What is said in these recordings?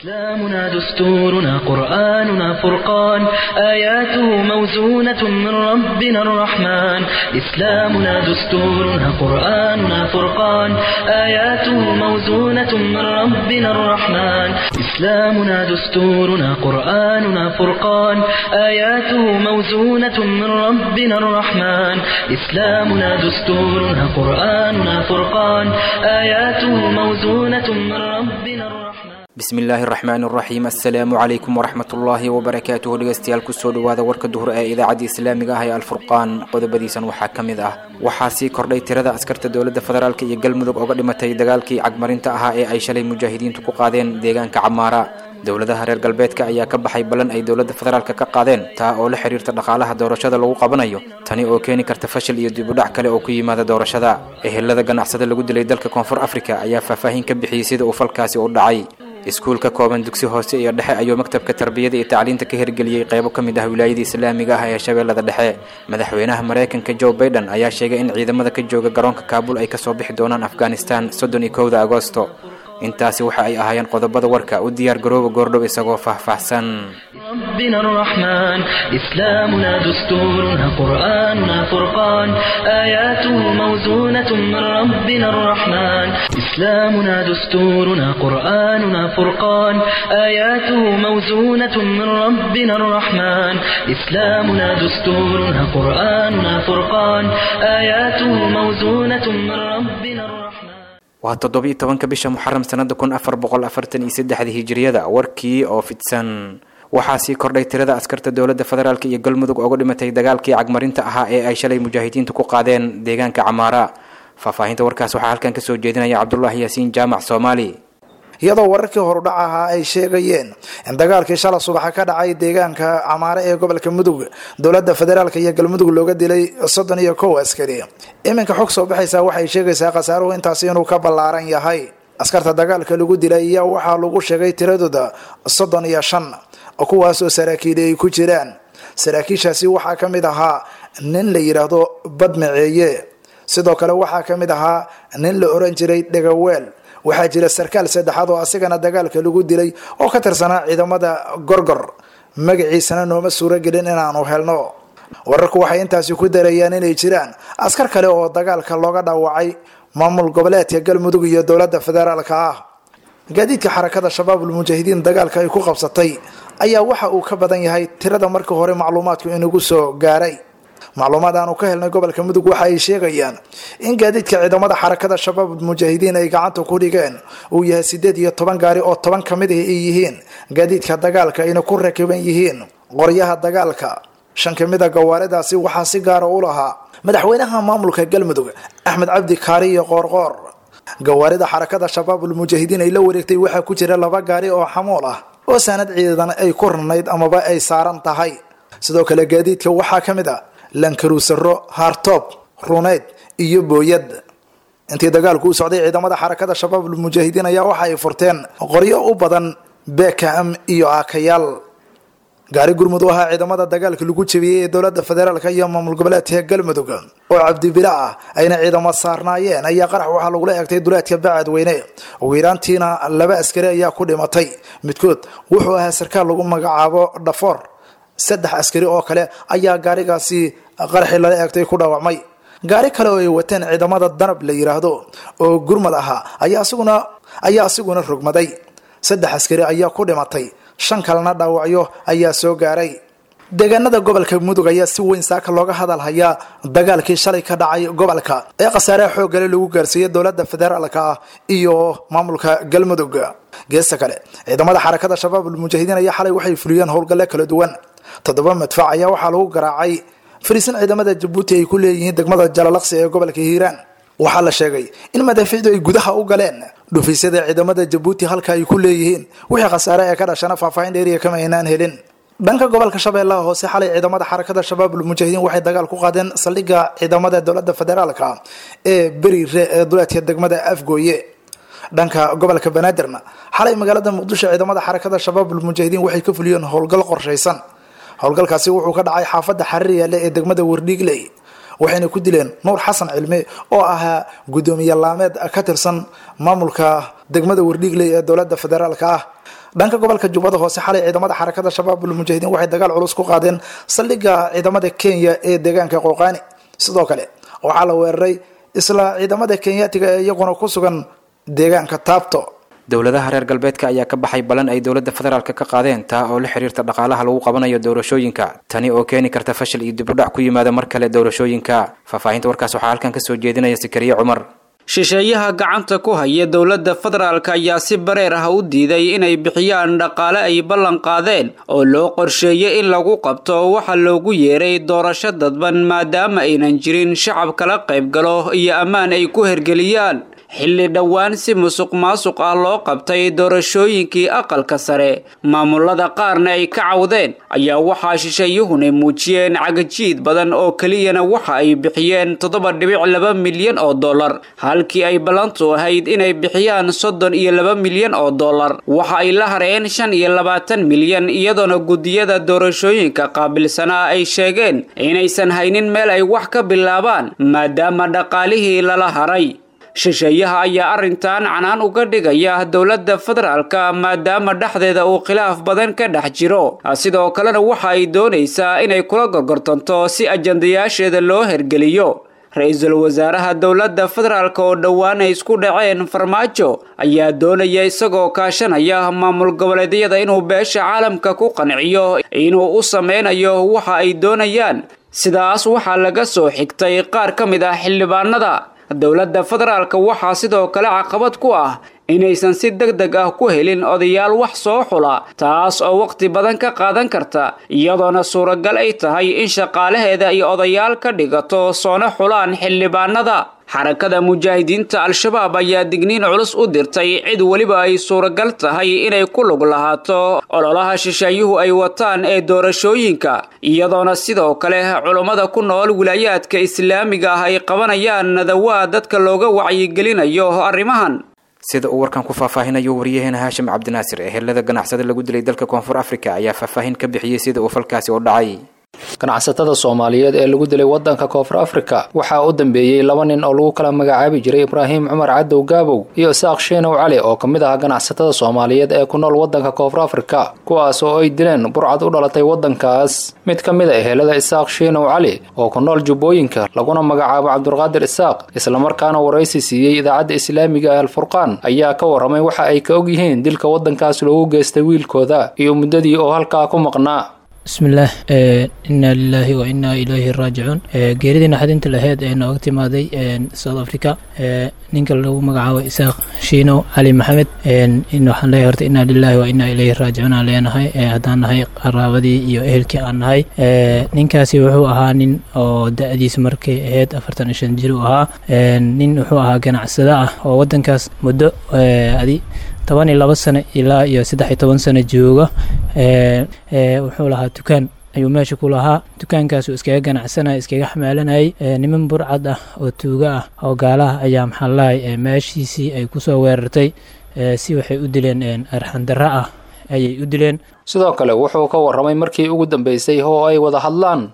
إسلامنا دستورنا قرآننا فرقان آياته موزونة من ربنا الرحمن إسلامنا دستورنا قرآننا فرقان آياته موزونة من ربنا الرحمن إسلامنا دستورنا قرآننا فرقان آياته موزونة من ربنا الرحمن إسلامنا دستورنا قرآننا فرقان آياته موزونة من ربنا الرحمن بسم الله الرحمن الرحيم السلام عليكم ورحمة الله وبركاته لغستيال كسود وهذا ورك الظهر إذاعة إسلامية هي الفرقان قدبديسا وحاكمده وحاسي كردي تردا أسكرت الدولة الفدرالك يقل مذوق أقدمتي دجالكي عقمرين تأها أي شلي مجاهدين تقاضين ديجان كعمارة dowladaha reer galbeedka ayaa ka baxay balan ay dowladda federaalka ka qaadeen taa oo la xiriirta dhaqaalaha doorashada lagu qabanayo tani oo keeni karta fashil iyo dib u dhac kale oo ku yimaada doorashada ehelada ganacsada lagu dilay dalka koonfur afrika ayaa faahfaahin ka bixiyay sida uu falkaasi u dhacay iskuulka kooban dugsi hoose iyo dhexe ayuu maktabka tarbiyada iyo tacliinta ka hirgeliyay qaybo ka mid ah wilaayada islaamiga ah ee shabeellada dhexe madaxweynaha Mareykanka Joe Biden ayaa sheegay in ciidamada ka jooga garoonka Kaabul ay ka soo bixi doonaan Afghanistan 31 Agoosto intaasi waxa ay ahaayeen qodobada warka u diyaar garooba goordhow isagoo faahfaahsan ربنا الرحمن إسلامنا دستورنا قرآننا فرقان آياته موزونة من ربنا الرحمن إسلامنا دستورنا قرآننا فرقان آياته موزونة من ربنا الرحمن إسلامنا دستورنا قرآننا فرقان آياته موزونة من ربنا الرحمن waa 17 bisha Muharram sanada 1443 hijriyada warkii oo fidsan waxaa sii kordhay tirada askarta dowladda federaalka iyo galmudug uga dhimatay dagaalkii cagmarinta ahaa ee ay shalay mujaahidiintu ku qaadeen deegaanka Camaara faahfaahinta warkaas waxaa halkan ka soo jeedinaya Cabdullaahi Yaasiin Jaamac Soomaali iyadoo wararkii horudhac ahaa ay sheegayeen in dagaalkii shalay subax ka dhacay deegaanka Camaara ee gobolka Mudug dowladda federaalka iyo galmudug looga dilay 31 askari iminka xog soo baxaysa waxay sheegaysaa khasaaruhu intaas inuu ka ballaaran yahay askarta dagaalka lagu dilay ayaa waxaa lagu sheegay tiradooda 35 oo kuwaas oo saraakiil ay ku jiraan saraakiishaasi waxaa ka mid ahaa nin la yiraahdo Badmaceeye sidoo kale waxaa ka mid ahaa nin la oran jiray Dhagaweel waxaa jira sarkaal saddexaad oo asigana dagaalka lagu dilay oo ka tirsanaa ciidamada gorgor magaciisana nooma suuragelin inaanu helno wararku waxay intaasi ku darayaan inay jiraan askar kale oo dagaalka looga dhaawacay maamul goboleedka galmudug iyo dowladda federaalka ah gaadiidka xarakada shabaabul mujaahidiin dagaalka ay ku qabsatay ayaa waxa uu ka badan yahay tirada markii hore macluumaadku inagu soo gaaray macluumaad aanu ka helnay gobolka mudug waxa ay sheegayaan in gaadiidka ciidamada xarakada shabaabul mujaahidiin ay gacanta ku dhigeen uu yahay 18 gaari oo 10 kamid ah ay yihiin gaadiidka dagaalka ayna ku rakiban yihiin qoryaha dagaalka shan kamid ah gawaaridaasi waxaa si gaar ah u lahaa madaxweynaha maamulka galmudug Axmed Cabdi Kaariye Qoorqoor gawaarida xarakada shabaabul mujaahidiin ay la wareegtay waxa ku jira 2 gaari oo xamuul ah oo sanad ciidan ay ku ranayd amaba ay saaran tahay sidoo kale gaadiidka waxaa kamid ah lankarusaro hartop runeed iyo booyad intii dagaalku u socday ciidamada xarakada shabaabul mujaahidiin ayaa waxa ay furteen qoryo u badan BKM iyo akayaal gaari gurmud waxa ciidamada dagaalka lagu jabiyay dowladda federaalka iyo maamul goboleedka galmudug oo Cabdi Bilaa ayna ciidamada saarnaayeen ayaa qarax waxa lagu leeyahay duleedka Bacadweyne ugu yaraantiina 2 askari ayaa ku dhimatay midkood wuxuu ahaa sarkaal lagu magacaabo Dhafoor 3 askari oo kale ayaa gaarigaasi qaraxi la eegtay ku dhaawacmay gaari kale oo ay wateen ciidamada danab la yiraahdo oo gurmad aha ayaa asiguna rogmaday 3 askari ayaa ku dhimatay 5 kalena dhaawacyo ayaa soo gaaray deegaanada gobolka mudug ayaa si weyn saaka looga hadal hayaa dagaalkii shalay ka dhacay gobolka ee qasaare xoog leh lagu gaarsiiyay dowladda federaalka iyo maamulka galmudug geesta kale ciidamada xarakada shabaabul mujaahidiin ayaa xalay waxay fuliyeen howlgalo kala duwan 7 madfac ayaa waxa lagu garaacay fariisan ciidamada Djibouti ay ku leeyihiin degmada Jalalaqsi ee gobolka Hiiraan waxa la sheegay in madaafiicdu ay gudaha u galeen dhufisyada ciidamada Djibouti halka ay ku leeyihiin wixii khasaare ee ka dhashana faahfaahin dheeriya kama aynaan helin dhanka gobolka Shabeellaha hoose xalay ciidamada xarakada shabaabul mujaahidiin waxay dagaal ku qaadeen saldhigga ciidamada dowladda federaalka ee Bariire ee dowladda degmada Afgooye dhanka gobolka Banaadirna xalay magaalada Muqdisho ciidamada xarakada shabaabul mujaahidiin waxay ka fuliyeen howlgal qorsheysan howlgalkaasi wuxuu ka dhacay xaafadda Xariiriye ee degmada Wardhiigley waxayna ku dileen Nuur Xasan Cilmi oo ahaa gudoomiye laameed ka tirsan maamulka degmada Wardhiigley ee dowladda federaalka ah dhanka gobolka jubbada hoose xalay ciidamada xarakada shabaabul mujaahidiin waxay dagaal culus ku qaadeen saldhigga ciidamada Kenya ee deegaanka Qooqaani sidoo kale waxaa la weeraray isla ciidamada Kenyaatiga ee iyaguna ku sugan deegaanka Taabto dowladaha reer galbeedka ayaa ka baxay balan ay dowladda federaalka ka qaadeen taa oo la xiriirta dhaqaalaha lagu qabanayo doorashooyinka tani oo keeni karta fashil iyo dib u dhac ku yimaada mar kale doorashooyinka faafahinta warkaas waxaa halkan ka soo jeedinaya Sikariye Cumar shisheeyaha gacanta ku haya dowladda federaalka ayaa si bareer ah u diiday inay bixiyaan dhaqaale ay ballan qaadeen oo loo qorsheeyay in lagu qabto waxa loogu yeeray doorasho dadban maadaama aynan jirin shacab kala qayb galo iyo ammaan ay ku hergeliyaan xilli dhowaan si musuqmaasuq ah loo qabtay doorashooyinkii aqalka sare maamulada qaarna ay ka cawdeen ayaa waxaa shisheeyuhuna muujiyeen cagajiid badan oo keliyana waxa ay bixiyeen 7.2 milyan oo dollar halkii ay ballantu ahayd inay bixiyaan 32 milyan oo dollar waxa ay la hareen 25 milyan iyadoona gudiyada doorashooyinka qaabilsanaa ay sheegeen inaysan haynin meel ay wax ka bilaabaan maadaama dhaqaalihii lala haray shisheeyaha ayaa arrintan canaan uga dhigaya dowladda federaalka maadaama dhexdeeda uu khilaaf badan ka dhex jiro sidoo kalena waxa ay doonaysaa inay kula gorgortanto si ajandayaasheeda loo hergeliyo ra-iisul wasaaraha dowladda federaalka oo dhowaan ay isku dhaceen farmaajo ayaa doonaya isagoo kaashanaya maamul goboleedyada inuu beesha caalamka ku qanciyo inuu u sameynayo waxa ay doonayaan sidaas waxaa laga soo xigtay qaar ka mid ah xildhibaanada dowladda federaalka waxaa sidoo kale caqabad ku ah inaysan si degdeg ah ku helin odayaal wax soo xula taas oo waqti badan ka qaadan karta iyadoona suuragal ay tahay in shaqaalaheeda iyo odayaal ka dhigato soona xulaan xildhibaanada xarakada mujaahidiinta al-shabaab ayaa digniin culus u dirtay cid waliba ay suuragal tahay inay ku lug lahaato ololaha shisheeyuhu ay wataan ee doorashooyinka iyadoona sidoo kale culummada ku nool wilaayaadka islaamiga ah ay qabanayaan nadawa dadka looga wacyigelinayo arrimahan sida uu warkan ku faahfaahinayo wariyaheena Haashim Cabdinaasir ee helada ganacsada lagu dilay dalka Koonfur Afrika ayaa faahfaahin ka bixiyay sida uu falkaasi u dhacay ganacsatada Soomaaliyeed ee lagu dilay wadanka Koonfur Afrika waxa uu dambeeyay 2 nin oo lagu kala magacaabi jiray Ibrahim Cumar Cadow Gaabow iyo Isaaq Sheenow Cali oo kamid ah ganacsatada Soomaaliyeed ee ku nool wadanka Koonfur Afrika kuwaas oo ay dileen burcad u dhalatay wadankaas mid kamid ah helada Isaaq Sheenow Cali oo ku nool Jubbooyinka laguna magacaabo Cabdulqaadir Isaaq isla markaana waraysi siiyay idaacadda Islaamiga ee Al-Furqaan ayaa ka waramay waxa ay ka og yihiin dilka wadankaas loogu geystay wiilkooda iyo muddadii oo halka ku maqnaa بسم الله إنا لله وإنا إليه راجعون geeridina xadinta lahayd ee nooga timaaday South Africa ninka lagu magacaabo Isaaq Sheenow Cali Maxamed in waxaan leeyahay horta inna lillahi wa inna ilayhi raaji'un aan leenahay hadaan nahay qaraabadii iyo ehelkii aan nahay ninkaasi wuxuu ahaa nin oo da'diisa markay ahayd 45 jir uu ahaa nin wuxuu ahaa ganacsada ah oo wadankaas muddo 12 sano ilaa iyo 13 sano jooga wuxuu lahaa dukaan ayuu meesha ku lahaa dukaankaas uu iskaga ganacsanay iskaga xamaalanay niman burcad ah oo tuuga ah oo gaalaha ayaa maxallahay meeshiisii ay ku soo weerartay si waxay u dileen arxan darra ah ayay u dileen sidoo kale wuxuu ka waramay markii ugu dambeysay oo ay wada hadlaan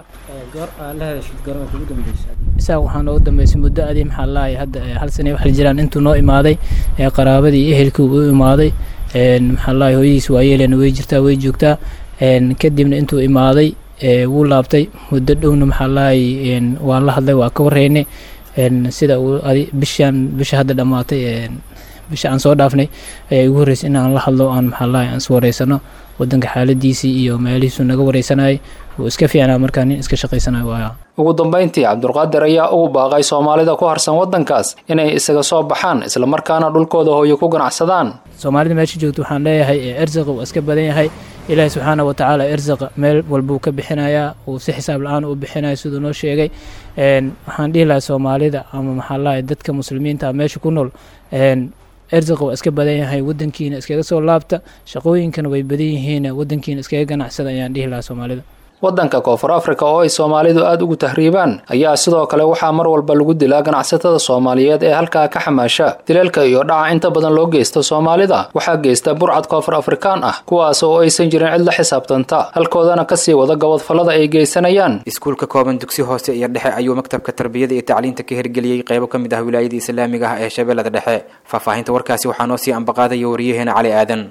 isaga waxaan ugu dambeysay muddo adii maxallahay hadda hal sano wax jiraan intuu noo imaaday qaraabadii iyo ehelkii uu imaaday maxallahay hooyadiis waa yeeleen way jirtaa way joogtaa kadibna intuu imaaday wuu laabtay muddo dhowna maxallahay waan la hadlay waa ka wareynay sida uu bisha hadda dhamaatay bisha aan soo dhaafnay ayaa ugu horeysay in aan la hadlo aan maxallahay aan is wareysano wadanka xaaladiisii iyo meelihiisu naga wareysanayay wuu iska fiicnaa markaa nin iska shaqaysanayo waaya ugu dambeyntii Cabdulqaadir ayaa ugu baaqay Soomaalida ku harsan wadankaas inay isaga soo baxaan isla markaana dhulkooda hooyo ku ganacsadaan Soomaalida meesha joogto waxaan leeyahay irsaqa uu iska badan yahay Ilaahay subhanahu wa ta'ala irsaqa meel walba ka bixinaya oo si xisaab la'aan u bixinaya sidoo noo sheegay waxaan dhihi lahaa Soomaalida ama maxallahay dadka muslimiinta meesha ku nool irsaqa waa iska badan yahay wadankiina iskaga soo laabta shaqooyinkana way badan yihiin wadankiina iskaga ganacsada ayaan dhihi lahaa Soomaalida wadanka Koonfur Afrika oo ay Soomaalidu aad ugu tahriibaan ayaa sidoo kale waxaa mar walba lagu dilaa ganacsatada Soomaaliyeed ee halka ka xamaasha dilalka iyo dhaca inta badan loo geysto Soomaalida waxaa geysta burcad Koonfur Afrikaan ah kuwaas oo aysan jirin cid la xisaabtanta halkoodana ka sii wada gobodfalada ay geysanayaan iskuulka kooban dugsi hoose iyo dhexe ayuu maktabka tarbiyada iyo tacliinta ka hirgeliyay qaybo kamid ah wilaayada Islaamiga ah ee Shabeellada Dhexe faahfaahinta warkaasi waxaa noo sii ambaqaaday wariyaheena Cali Aadan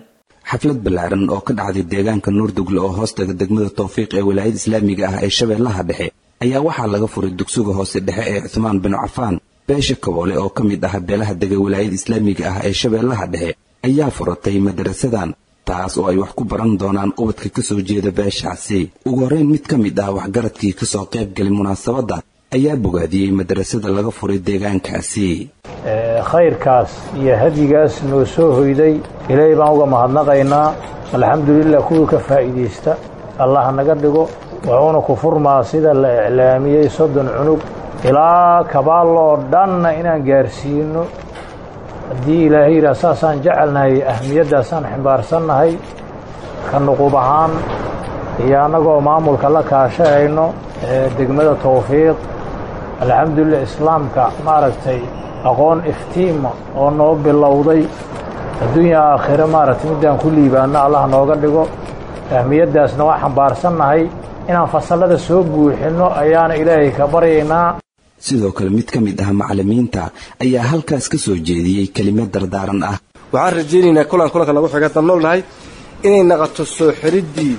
xaflad ballaaran oo ka dhacday deegaanka Nuurdugle oo hoostaga degmada Tawfiiq ee wilaayada Islaamiga ah ee Shabeellaha Dhexe ayaa waxaa laga furay dugsiga hoose dhexe ee Uthman bin Affan beesha Kaboole oo ka mid ah beelaha dega wilaayada Islaamiga ah ee Shabeellaha Dhexe ayaa furatay madrasadan taas oo ay wax ku baran doonaan ubadka ka soo jeeda beeshaasi ugu horeyn mid ka mid ah waxgaradkii ka soo qayb galay munaasabadda ayaa bogaadiyey madrasada laga furay deegaankaasi khayrkaas iyo hadigaas noo soo hoyday ilaahay baan uga mahadnaqaynaa alxamdulilah kuwii ka faa'iidaysta allah naga dhigo wuxuuna ku furmaa sida la iclaamiyey 30 cunug ilaa kabaaloo dhanna inaan gaarsiino haddii ilaahay yidhaah saasaan jecelnahay ahmiyaddaasaan ximbaarsannahay ka nuqub ahaan iyo annagoo maamulka la kaashahayno degmada Tawfiiq alxamdulilah islaamka maaragtay aqoon iftiima oo noo bilowday adduunya aakhire maaragtay midaan ku liibaanno allah nooga dhigo ahmiyaddaasna waa xambaarsannahay inaan fasallada soo buuxinno ayaana ilaahay ka baryaynaa sidoo kale mid ka mid ah macallimiinta ayaa halkaas ka soo jeediyey kelimad dardaaran ah waxaan rajaynaynaa kulanka lagu xiga noolnahay inay noqoto soo xiridii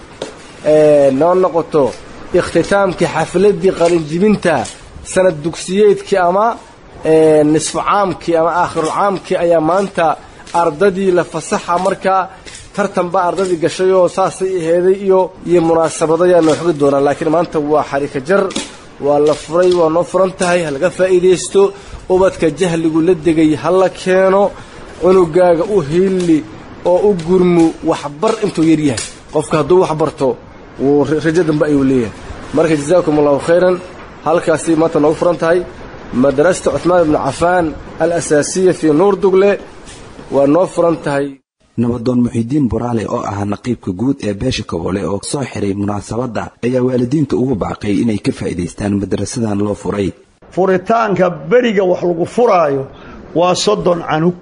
noo noqoto ikhtitaamkii xafladii qalinjibinta sanad dugsiyeedkii ama nisfu caamkii ama aakhirul caamkii ayaa maanta ardadii la fasaxa markaa tartan baa ardadii gashay oo saasay aheeday iyo munaasabado ayaa noo xogi doonaa laakiin maanta waa xarika jar waa la furay waa noo furan tahay halaga faa'iidaysto ubadka jahligu la degay hala keeno cunugaaga u hiili oo u gurmu waxbar intuu yar yahay qofka hadduu wax barto wuu rajo dambe ayuu leeyahay marka jazaakumullahu khayran halkaasi maanta noogu furan tahay madrasada Uthman bin Affan al-asaasiya fi Nuurdugle waa noo furan tahay nabadoon Muxidiin Buraale oo ah naqiibka guud ee beesha Kaboole oo soo xiray munaasabadda ayaa waalidiinta ugu baaqay inay ka faa'iideystaan madrasadan loo furay furitaanka beriga wax lagu furaayo waa 30 canug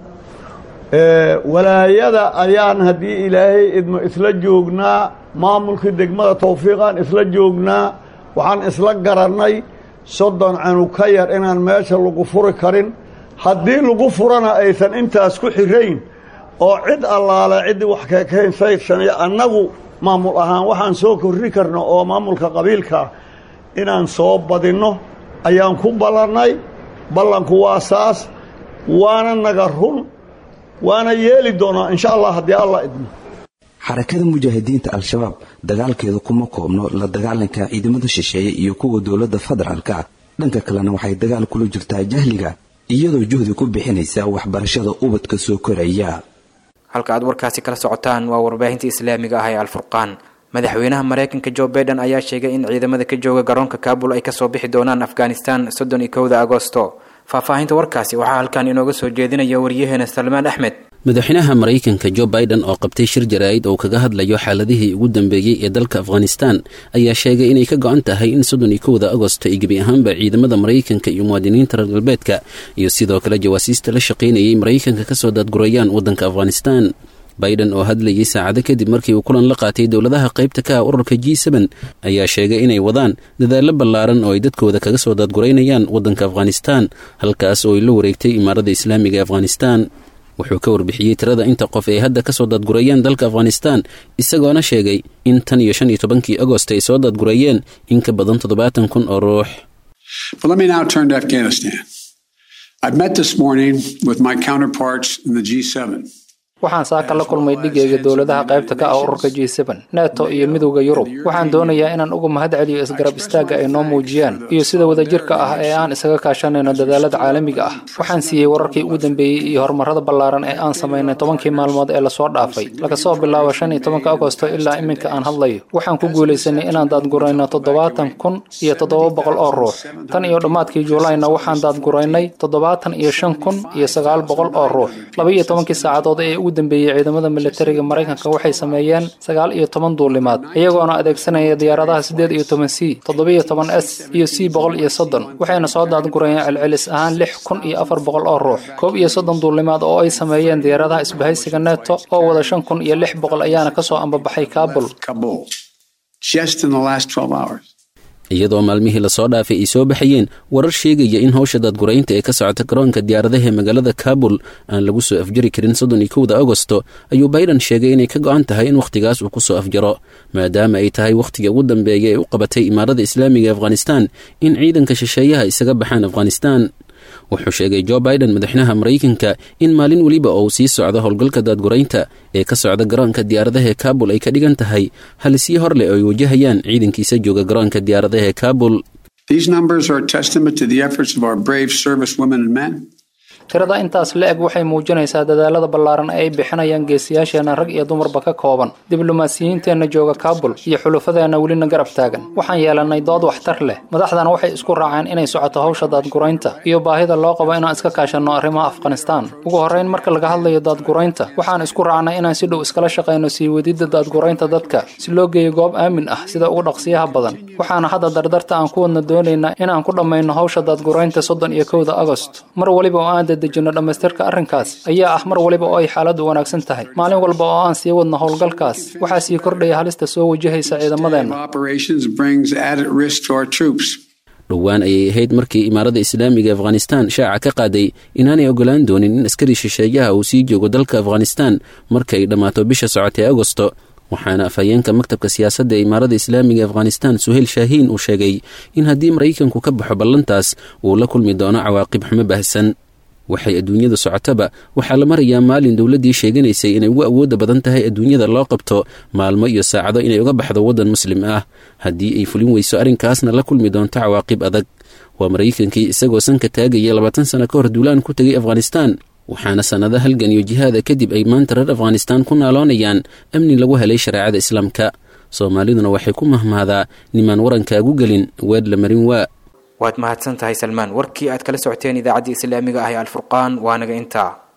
walaayada ayaan haddii ilaahay idmo isla joognaa maamulka degmada Tawfiiqan isla joognaa waxaan isla garannay 30 canug ka yar inaan meesha lagu furi karin haddii lagu furana aysan intaas ku xirayn oo cid allaale cid wax ka keensan annagu maamul ahaan waxaan soo korri karno oo maamulka qabiilka inaan soo badinno ayaan ku ballanay ballanku waa saas waana naga run waana yeeli doonaa insha Allah haddii Allah idmo xarakada mujaahidiinta al-shabaab dagaalkeedu kuma koobno la dagaalanka ciidamada shisheeye iyo kuwa dawladda federaalka dhanka kalena waxay dagaal kula jirtaa jahliga iyadoo juhdi ku bixinaysa waxbarashada ubadka soo koraya halka aad warkaasi kala socotaan waa warbaahinta islaamiga ah ee al-furqaan madaxweynaha Mareykanka Joe Biden ayaa sheegay in ciidamada ka jooga garoonka Kabul ay ka soo bixi doonaan Afghanistan 31 Agoosto faahfaahinta warkaasi waxaa halkan inooga soo jeedinaya wariyaheena Salmaan Axmed madaxweynaha Mareykanka Joe Biden oo qabtay shir jaraa'id oo kaga hadlayo xaaladihii ugu dambeeyay ee dalka Afghanistan ayaa sheegay inay ka go'an tahay in 31 Agoosto ay gabi ahaanba ciidamada Mareykanka iyo muwaadiniinta reer galbeedka iyo sidoo kale jawaasiista la shaqeynayay Mareykanka ka soo daadgurayaan waddanka Afghanistan Biden oo hadlayay saacado kadib markii uu kulan la qaatay dawladaha qaybta ka ah ururka G7 ayaa sheegay inay wadaan dadaalo ballaaran oo ay dadkooda kaga soo daadguraynayaan waddanka Afghanistan halkaas oo ay la wareegtay Imaaradda Islaamiga ee Afghanistan wuxuu ka warbixiyay tirada inta qof ee hadda ka soo daadgurayaan dalka Afghanistan isagoona sheegay in tan iyo 15 Agoosto ay soo daadgurayeen in ka badan 70,000 oo ruux. But let me now turn to Afghanistan. I've met this morning with my counterparts in the G7. waxaan saaka la kulmay dhigayga dawladaha qaybta ka ah ururka G7 NATO iyo midowga Yurub waxaan doonayaa inaan uga mahadceliyo isgarab istaaga ay noo muujiyaan iyo sida wadajirka ah ee aan isaga kaashanayno dadaalada caalamiga ah waxaan siiyay wararkii ugu dambeeyay iyo horumarada ballaaran ee aan sameynay 10 maalmood ee la soo dhaafay laga soo bilaabo 15 Agoosto ilaa iminka aan hadlayo waxaan ku guuleysanay inaan daadgurayno 70,700 oo ruux tan iyo dhamaadkii Juulaayna waxaan daadguraynay 75,900 oo ruux 12 saacadood ee dambeeyay ciidamada militariga Mareykanka waxay sameeyeen 19 duulimaad iyagoona adeegsanaya diyaaradaha 18C 17S iyo C130 waxayna soo daadgurayeen celcelis ahaan 6,400 oo ruux 31 duulimaad oo ay sameeyeen diyaaradaha isbahaysiga NATO oo wada 5,600 ayaana ka soo ambabaxay Kabul just in the last 12 hours. iyadoo maalmihii lasoo dhaafay ay soo baxayeen warar sheegaya in howsha daadguraynta ee ka socota garoonka diyaaradaha ee magaalada kaabul aan lagu soo afjari karin 31 agosto ayuu Biden sheegay inay ka go'an tahay in wakhtigaas uu ku soo afjaro maadaama ay tahay wakhtiga ugu dambeeya ee u qabatay Imaarada Islaamiga Afghanistan in ciidanka shisheeyaha isaga baxaan Afghanistan. wuxuu sheegay Joe Biden madaxweynaha Mareykanka in maalin waliba uu sii socdo howlgalka daadguraynta ee ka socda garoonka diyaaradaha ee Kaabul ay ka dhigan tahay halisii horle oo ay wajahayaan ciidankiisa jooga garoonka diyaaradaha ee Kaabul. These numbers are a testament to the efforts of our brave servicewomen and men. tirada intaas la eg waxay muujinaysaa dadaalada ballaaran ay bixinayaan geesiyaasheena rag iyo dumarba ka kooban diblomaasiyiinteena jooga Kaabul iyo xulufadeena welina garab taagan. waxaan yeelanay dood waxtar leh madaxdana waxay isku raaceen inay socoto hawsha daadguraynta iyo baahida loo qabo inaan iska kaashano arrimaha Afghanistan. ugu horeyn marka laga hadlayo daadguraynta waxaan isku raacnay inaan si dhow iskala shaqeyno sii wadida daadguraynta dadka si loo geeyo goob aamin ah sida ugu dhaqsiyaha badan. waxaana hadda dardarta aan ku wadna doonaynaa inaan ku dhammayno hawsha daadguraynta 31 Agosto. mar waliba oo aan dejino dhamaystirka arrinkaas ayaa mar waliba oo ay xaaladu wanaagsan tahay maalin walba oo aan sii wadno howlgalkaas waxaa sii kordhaya halista soo wajahaysa ciidamadeena. dhowaan ayay ahayd markii Imaarada Islaamiga Afghanistan shaaca ka qaaday inaanay ogolaan doonin in askari shisheeyaha uu sii joogo dalka Afghanistan markay dhamaato bisha socotay Agosto. waxaana afhayeenka maktabka siyaasadda ee Imaarada Islaamiga Afghanistan Suhail Shaahin uu sheegay in haddii Mareykanku ka baxo ballantaas uu la kulmi doono cawaaqib xumo baahsan. waxay adduunyada socotaba waxaa la marayaa maalin dowladdii sheeganaysay inay ugu awoodda badan tahay adduunyada loo qabto maalmo iyo saacado inay uga baxdo waddan muslim ah haddii ay fulin weyso arrinkaasna la kulmi doonto cawaaqib adag. waa Mareykankii isagoo sanka taagaya 20 sano ka hor duulaan ku tegay Afghanistan waxaana sanado halgan iyo jihaada kadib ay maanta reer Afghanistan ku naaloonayaan amni lagu helay shareecada islaamka. Soomaaliduna waxay ku mahmaadaa nimaan warankaagu gelin weed la marin waa. waad mahadsan tahay Salmaan. warkii aad kala socoteen idaacadda Islaamiga ah ee Al Furqaan waa naga intaa.